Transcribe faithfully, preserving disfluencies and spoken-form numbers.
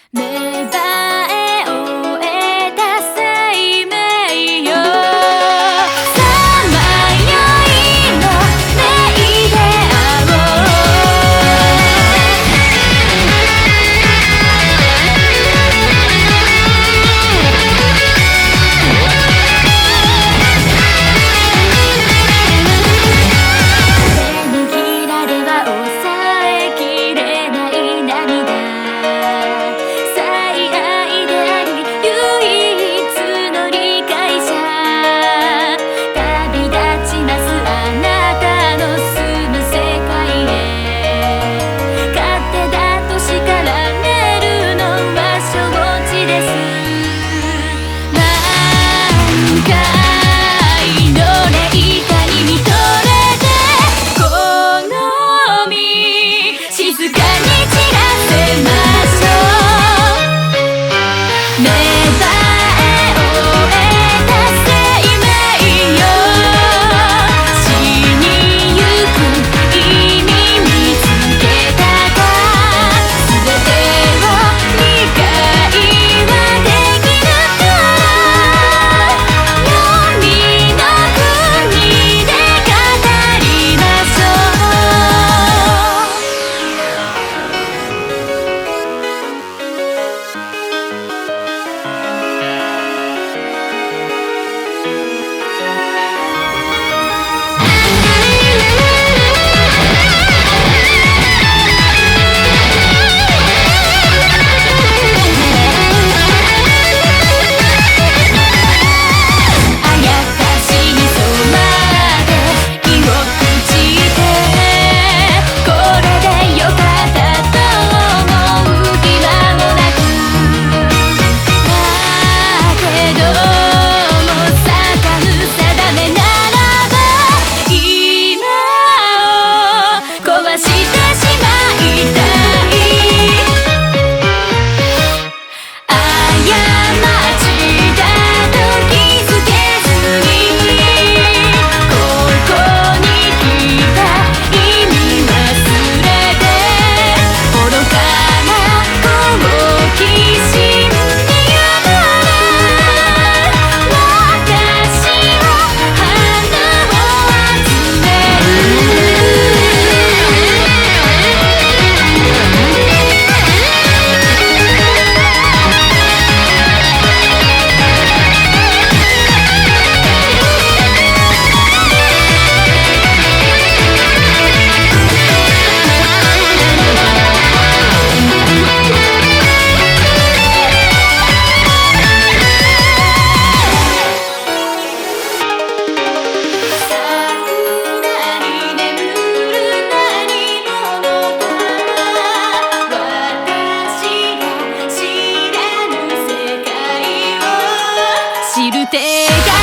芽生え終えた生命よ、さまよいのメイで会おう。手のひらでは抑えきれない涙、最愛であり唯一の理解者、旅立ちますあなたの住む世界へ、勝手だと叱られるのは承知です。何回の霊下に見とれてこの身静かに散らせましょう。芽生え終えた生命よ、死にゆく意味見つけたか、全てを理解はできるから、黄泉の国で語りましょう。あやかしに染まって気を朽ちて、これでよかったと思う暇もなく、だけども定む定めならば今を壊してしまいたい。過ちだと気づけずにここに来た意味忘れて、愚かな好奇心にやられ、私は花を集める。桜に眠る何者か、私が知らぬ世界を知る手が